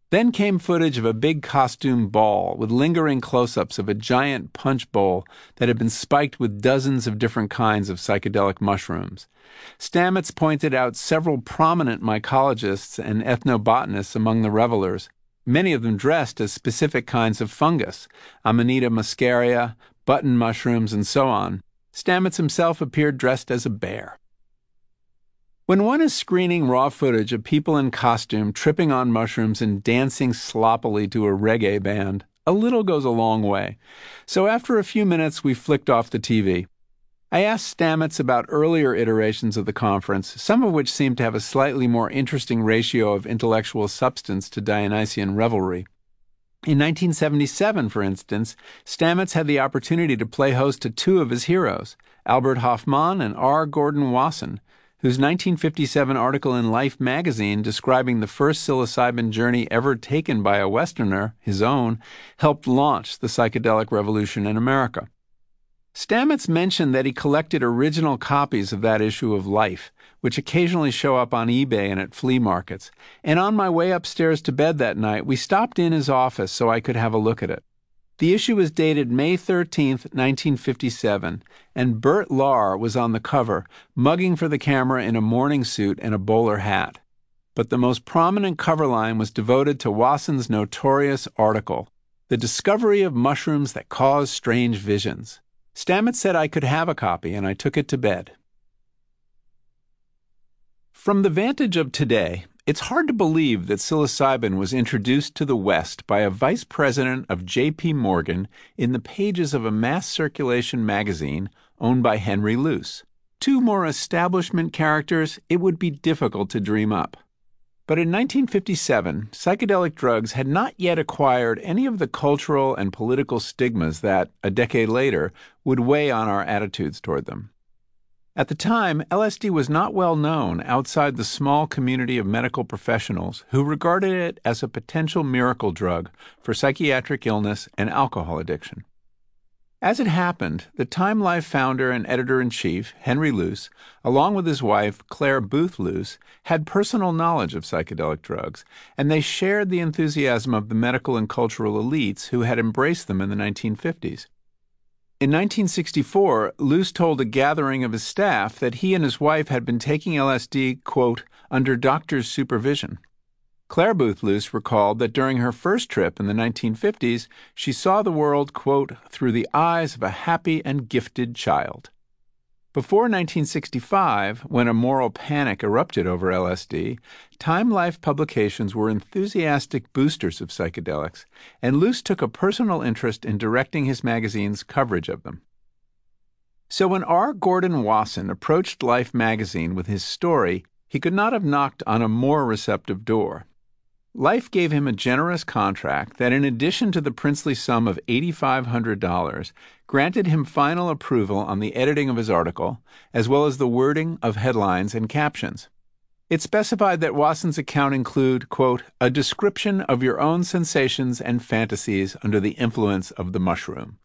Then came footage of a big costume ball with lingering close-ups of a giant punch bowl that had been spiked with dozens of different kinds of psychedelic mushrooms. Stamets pointed out several prominent mycologists and ethnobotanists among the revelers, many of them dressed as specific kinds of fungus, Amanita muscaria, button mushrooms, and so on. Stamets himself appeared dressed as a bear. When one is screening raw footage of people in costume tripping on mushrooms and dancing sloppily to a reggae band, a little goes a long way. So after a few minutes, we flicked off the TV. I asked Stamets about earlier iterations of the conference, some of which seemed to have a slightly more interesting ratio of intellectual substance to Dionysian revelry. In 1977, for instance, Stamets had the opportunity to play host to two of his heroes, Albert Hofmann and R. Gordon Wasson, whose 1957 article in Life magazine describing the first psilocybin journey ever taken by a Westerner, his own, helped launch the psychedelic revolution in America. Stamets mentioned that he collected original copies of that issue of Life, which occasionally show up on eBay and at flea markets, and on my way upstairs to bed that night, we stopped in his office so I could have a look at it. The issue was dated May 13, 1957, and Bert Lahr was on the cover, mugging for the camera in a morning suit and a bowler hat. But the most prominent cover line was devoted to Wasson's notorious article, The Discovery of Mushrooms That Cause Strange Visions. Stamets said I could have a copy, and I took it to bed. From the vantage of today, it's hard to believe that psilocybin was introduced to the West by a vice president of J.P. Morgan in the pages of a mass circulation magazine owned by Henry Luce. Two more establishment characters it would be difficult to dream up. But in 1957, psychedelic drugs had not yet acquired any of the cultural and political stigmas that, a decade later, would weigh on our attitudes toward them. At the time, LSD was not well known outside the small community of medical professionals who regarded it as a potential miracle drug for psychiatric illness and alcohol addiction. As it happened, the Time Life founder and editor-in-chief, Henry Luce, along with his wife, Claire Booth Luce, had personal knowledge of psychedelic drugs, and they shared the enthusiasm of the medical and cultural elites who had embraced them in the 1950s. In 1964, Luce told a gathering of his staff that he and his wife had been taking LSD, quote, under doctor's supervision. Claire Booth Luce recalled that during her first trip in the 1950s, she saw the world, quote, through the eyes of a happy and gifted child. Before 1965, when a moral panic erupted over LSD, Time Life publications were enthusiastic boosters of psychedelics, and Luce took a personal interest in directing his magazine's coverage of them. So when R. Gordon Wasson approached Life magazine with his story, he could not have knocked on a more receptive door. Life gave him a generous contract that, in addition to the princely sum of $8,500, granted him final approval on the editing of his article, as well as the wording of headlines and captions. It specified that Wasson's account include, quote, a description of your own sensations and fantasies under the influence of the mushroom.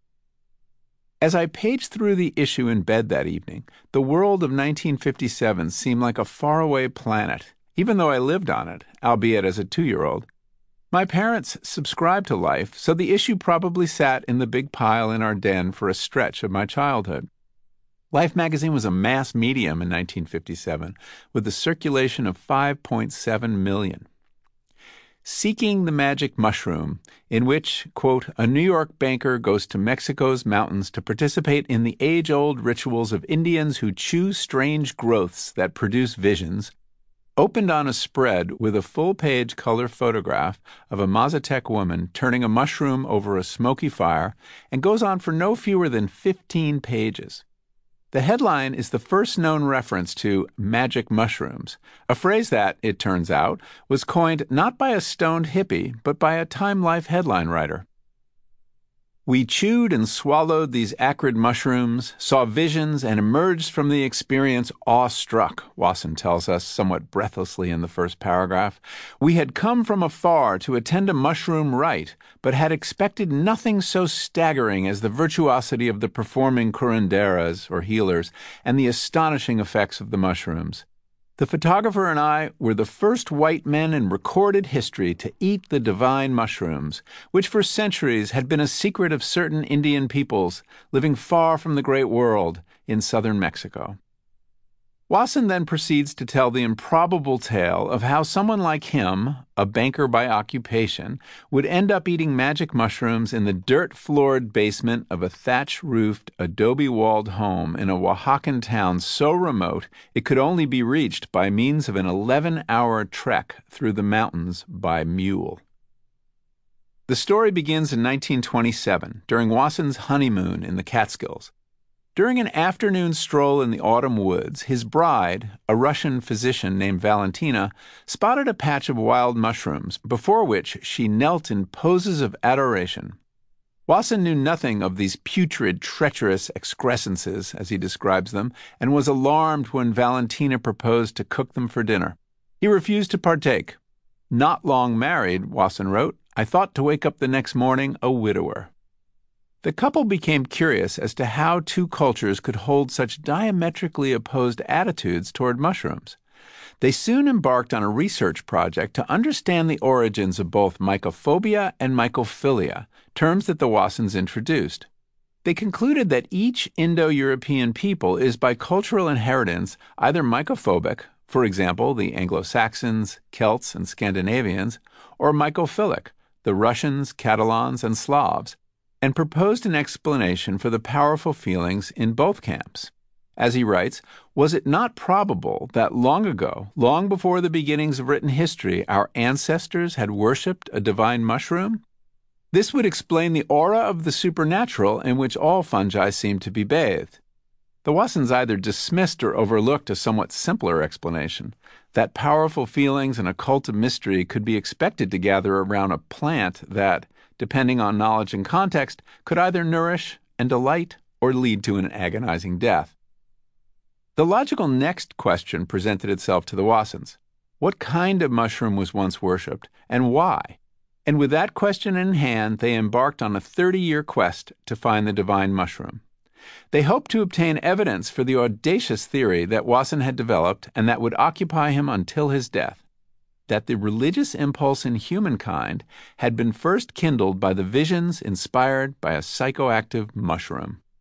As I paged through the issue in bed that evening, the world of 1957 seemed like a faraway planet, even though I lived on it, albeit as a 2-year-old. My parents subscribed to Life, so the issue probably sat in the big pile in our den for a stretch of my childhood. Life magazine was a mass medium in 1957, with a circulation of 5.7 million. Seeking the Magic Mushroom, in which, quote, a New York banker goes to Mexico's mountains to participate in the age-old rituals of Indians who chew strange growths that produce visions, opened on a spread with a full-page color photograph of a Mazatec woman turning a mushroom over a smoky fire, and goes on for no fewer than 15 pages. The headline is the first known reference to magic mushrooms, a phrase that, it turns out, was coined not by a stoned hippie, but by a Time Life headline writer. We chewed and swallowed these acrid mushrooms, saw visions, and emerged from the experience awestruck, Wasson tells us somewhat breathlessly in the first paragraph. We had come from afar to attend a mushroom rite, but had expected nothing so staggering as the virtuosity of the performing curanderas, or healers, and the astonishing effects of the mushrooms. The photographer and I were the first white men in recorded history to eat the divine mushrooms, which for centuries had been a secret of certain Indian peoples living far from the great world in southern Mexico. Wasson then proceeds to tell the improbable tale of how someone like him, a banker by occupation, would end up eating magic mushrooms in the dirt-floored basement of a thatch-roofed, adobe-walled home in a Oaxacan town so remote it could only be reached by means of an 11-hour trek through the mountains by mule. The story begins in 1927, during Wasson's honeymoon in the Catskills. During an afternoon stroll in the autumn woods, his bride, a Russian physician named Valentina, spotted a patch of wild mushrooms, before which she knelt in poses of adoration. Wasson knew nothing of these putrid, treacherous excrescences, as he describes them, and was alarmed when Valentina proposed to cook them for dinner. He refused to partake. "Not long married," Wasson wrote, "I thought to wake up the next morning a widower." The couple became curious as to how two cultures could hold such diametrically opposed attitudes toward mushrooms. They soon embarked on a research project to understand the origins of both mycophobia and mycophilia, terms that the Wassons introduced. They concluded that each Indo-European people is by cultural inheritance either mycophobic, for example, the Anglo-Saxons, Celts, and Scandinavians, or mycophilic, the Russians, Catalans, and Slavs, and proposed an explanation for the powerful feelings in both camps. As he writes, was it not probable that long ago, long before the beginnings of written history, our ancestors had worshipped a divine mushroom? This would explain the aura of the supernatural in which all fungi seem to be bathed. The Wassons either dismissed or overlooked a somewhat simpler explanation, that powerful feelings and a cult of mystery could be expected to gather around a plant that, depending on knowledge and context, could either nourish and delight or lead to an agonizing death. The logical next question presented itself to the Wassons. What kind of mushroom was once worshipped, and why? And with that question in hand, they embarked on a 30-year quest to find the divine mushroom. They hoped to obtain evidence for the audacious theory that Wasson had developed and that would occupy him until his death, that the religious impulse in humankind had been first kindled by the visions inspired by a psychoactive mushroom.